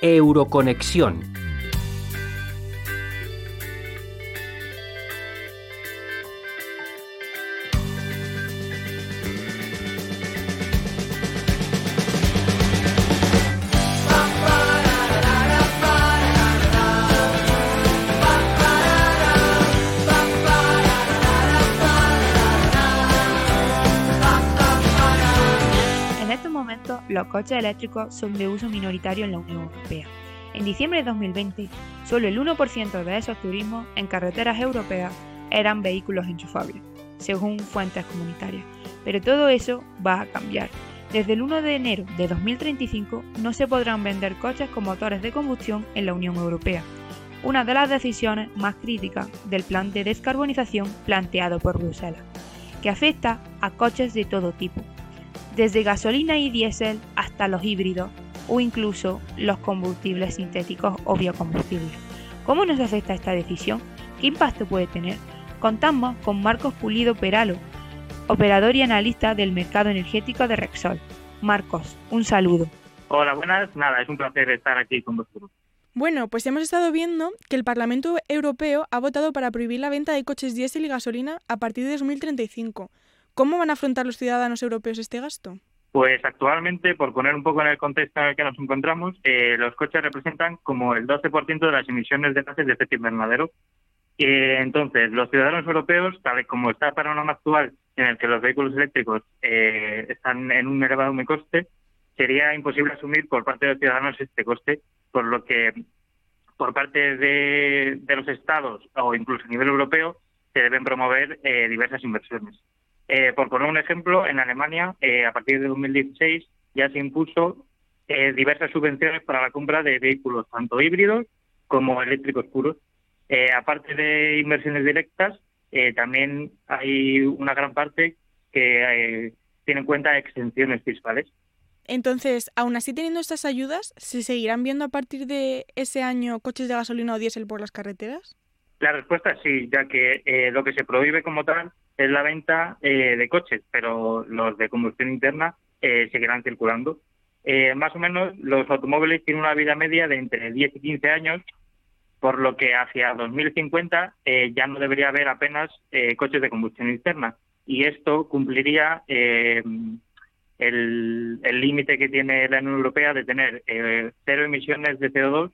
Euroconexión. Los coches eléctricos son de uso minoritario en la Unión Europea. En diciembre de 2020, solo el 1% de esos turismos en carreteras europeas eran vehículos enchufables, según fuentes comunitarias. Pero todo eso va a cambiar. Desde el 1 de enero de 2035 no se podrán vender coches con motores de combustión en la Unión Europea, una de las decisiones más críticas del plan de descarbonización planteado por Bruselas, que afecta a coches de todo tipo, desde gasolina y diésel hasta los híbridos o incluso los combustibles sintéticos o biocombustibles. ¿Cómo nos afecta esta decisión? ¿Qué impacto puede tener? Contamos con Marcos Pulido Peralo, operador y analista del mercado energético de Repsol. Marcos, un saludo. Hola, buenas. Nada, es un placer estar aquí con vosotros. Bueno, pues hemos estado viendo que el Parlamento Europeo ha votado para prohibir la venta de coches diésel y gasolina a partir de 2035. ¿Cómo van a afrontar los ciudadanos europeos este gasto? Pues actualmente, por poner un poco en el contexto en el que nos encontramos, los coches representan como el 12% de las emisiones de gases de efecto invernadero. Entonces, los ciudadanos europeos, tal y como está el panorama actual en el que los vehículos eléctricos están en un elevado coste, sería imposible asumir por parte de los ciudadanos este coste, por lo que por parte de los estados o incluso a nivel europeo se deben promover diversas inversiones. Por poner un ejemplo, en Alemania, a partir de 2016, ya se impuso diversas subvenciones para la compra de vehículos tanto híbridos como eléctricos puros. Aparte de inversiones directas, también hay una gran parte que tiene en cuenta exenciones fiscales. Entonces, aún así teniendo estas ayudas, ¿se seguirán viendo a partir de ese año coches de gasolina o diésel por las carreteras? La respuesta es sí, ya que lo que se prohíbe como tal es la venta de coches, pero los de combustión interna seguirán circulando. Más o menos los automóviles tienen una vida media de entre 10 y 15 años, por lo que hacia 2050 ya no debería haber apenas coches de combustión interna. Y esto cumpliría el límite que tiene la Unión Europea de tener cero emisiones de CO2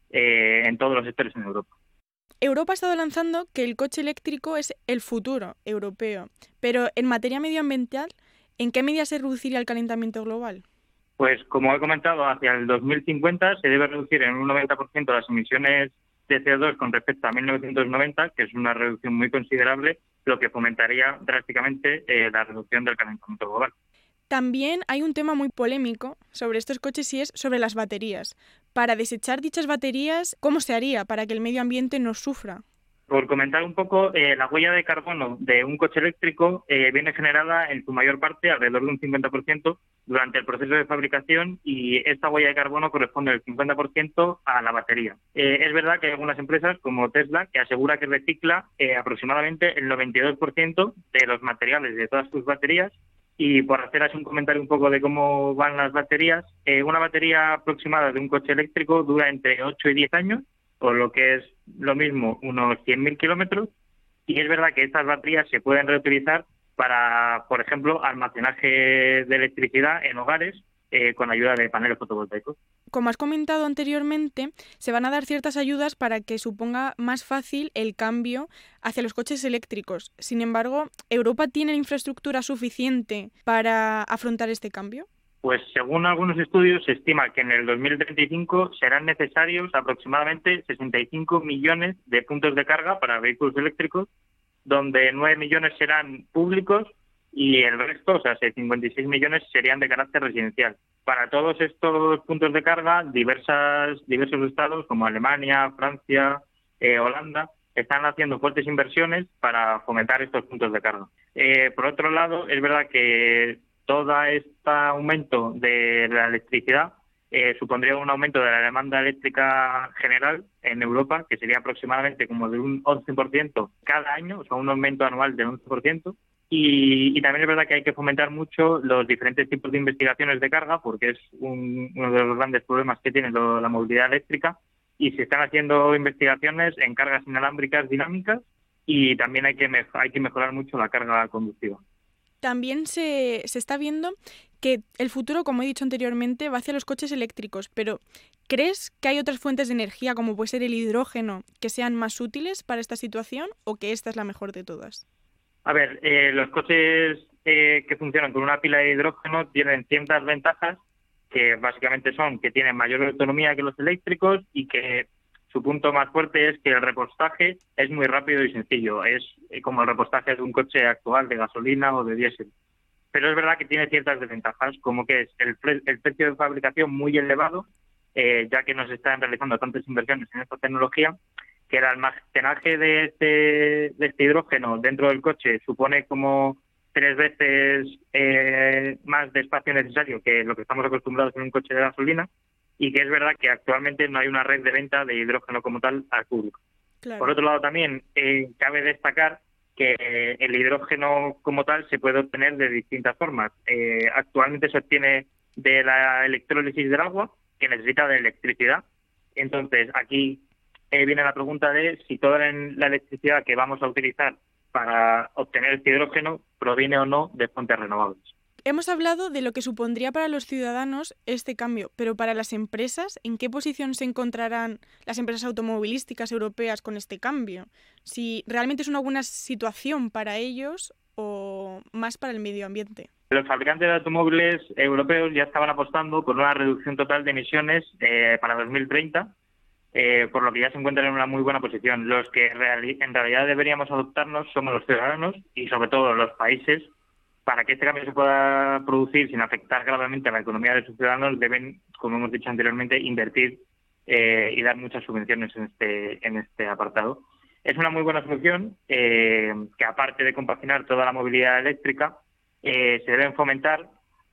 en todos los sectores en Europa. Europa ha estado lanzando que el coche eléctrico es el futuro europeo, pero en materia medioambiental, ¿en qué medida se reduciría el calentamiento global? Pues como he comentado, hacia el 2050 se debe reducir en un 90% las emisiones de CO2 con respecto a 1990, que es una reducción muy considerable, lo que fomentaría drásticamente la reducción del calentamiento global. También hay un tema muy polémico sobre estos coches y es sobre las baterías. Para desechar dichas baterías, ¿cómo se haría para que el medio ambiente no sufra? Por comentar un poco, la huella de carbono de un coche eléctrico viene generada en su mayor parte, alrededor de un 50%, durante el proceso de fabricación, y esta huella de carbono corresponde el 50% a la batería. Es verdad que hay algunas empresas, como Tesla, que asegura que recicla aproximadamente el 92% de los materiales de todas sus baterías. Y por hacer así un comentario un poco de cómo van las baterías, una batería aproximada de un coche eléctrico dura entre 8 y 10 años, por lo que es lo mismo unos 100.000 kilómetros, y es verdad que estas baterías se pueden reutilizar para, por ejemplo, almacenaje de electricidad en hogares con ayuda de paneles fotovoltaicos. Como has comentado anteriormente, se van a dar ciertas ayudas para que suponga más fácil el cambio hacia los coches eléctricos. Sin embargo, ¿Europa tiene infraestructura suficiente para afrontar este cambio? Pues según algunos estudios se estima que en el 2035 serán necesarios aproximadamente 65 millones de puntos de carga para vehículos eléctricos, donde 9 millones serán públicos y el resto, o sea, 56 millones serían de carácter residencial. Para todos estos puntos de carga, diversos estados como Alemania, Francia, Holanda, están haciendo fuertes inversiones para fomentar estos puntos de carga. Por otro lado, es verdad que todo este aumento de la electricidad supondría un aumento de la demanda eléctrica general en Europa, que sería aproximadamente como de un 11% cada año, o sea, un aumento anual del 11%. Y también es verdad que hay que fomentar mucho los diferentes tipos de investigaciones de carga, porque es uno de los grandes problemas que tiene la movilidad eléctrica, y se están haciendo investigaciones en cargas inalámbricas dinámicas, y también hay que mejorar mucho la carga conductiva. También se está viendo que el futuro, como he dicho anteriormente, va hacia los coches eléctricos, pero ¿crees que hay otras fuentes de energía, como puede ser el hidrógeno, que sean más útiles para esta situación o que esta es la mejor de todas? A ver, los coches que funcionan con una pila de hidrógeno tienen ciertas ventajas, que básicamente son que tienen mayor autonomía que los eléctricos y que su punto más fuerte es que el repostaje es muy rápido y sencillo. Es como el repostaje de un coche actual de gasolina o de diésel. Pero es verdad que tiene ciertas desventajas, como que es el precio de fabricación muy elevado, ya que nos están realizando tantas inversiones en esta tecnología, que el almacenaje de este hidrógeno dentro del coche supone como 3 veces más de espacio necesario que lo que estamos acostumbrados en un coche de gasolina, y que es verdad que actualmente no hay una red de venta de hidrógeno como tal al público. Claro. Por otro lado, también cabe destacar que el hidrógeno como tal se puede obtener de distintas formas. Actualmente se obtiene de la electrólisis del agua, que necesita de electricidad. Entonces, aquí viene la pregunta de si toda la electricidad que vamos a utilizar para obtener este hidrógeno proviene o no de fuentes renovables. Hemos hablado de lo que supondría para los ciudadanos este cambio, pero para las empresas, ¿en qué posición se encontrarán las empresas automovilísticas europeas con este cambio? Si realmente es una buena situación para ellos o más para el medio ambiente. Los fabricantes de automóviles europeos ya estaban apostando por una reducción total de emisiones para 2030, por lo que ya se encuentran en una muy buena posición. Los que en realidad deberíamos adoptarnos somos los ciudadanos y sobre todo los países. Para que este cambio se pueda producir sin afectar gravemente a la economía de sus ciudadanos, deben, como hemos dicho anteriormente, invertir y dar muchas subvenciones en este apartado. Es una muy buena solución que, aparte de compaginar toda la movilidad eléctrica, se deben fomentar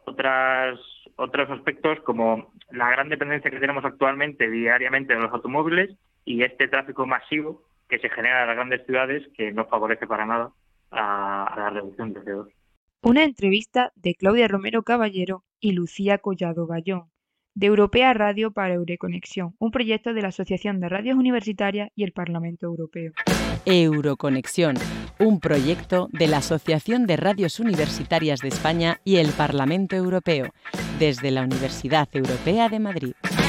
otros aspectos como la gran dependencia que tenemos actualmente diariamente de los automóviles y este tráfico masivo que se genera en las grandes ciudades, que no favorece para nada a la reducción de CO2. Una entrevista de Claudia Romero Caballero y Lucía Collado Gallón, de Europea Radio para Euroconexión, un proyecto de la Asociación de Radios Universitarias y el Parlamento Europeo. Euroconexión, un proyecto de la Asociación de Radios Universitarias de España y el Parlamento Europeo, desde la Universidad Europea de Madrid.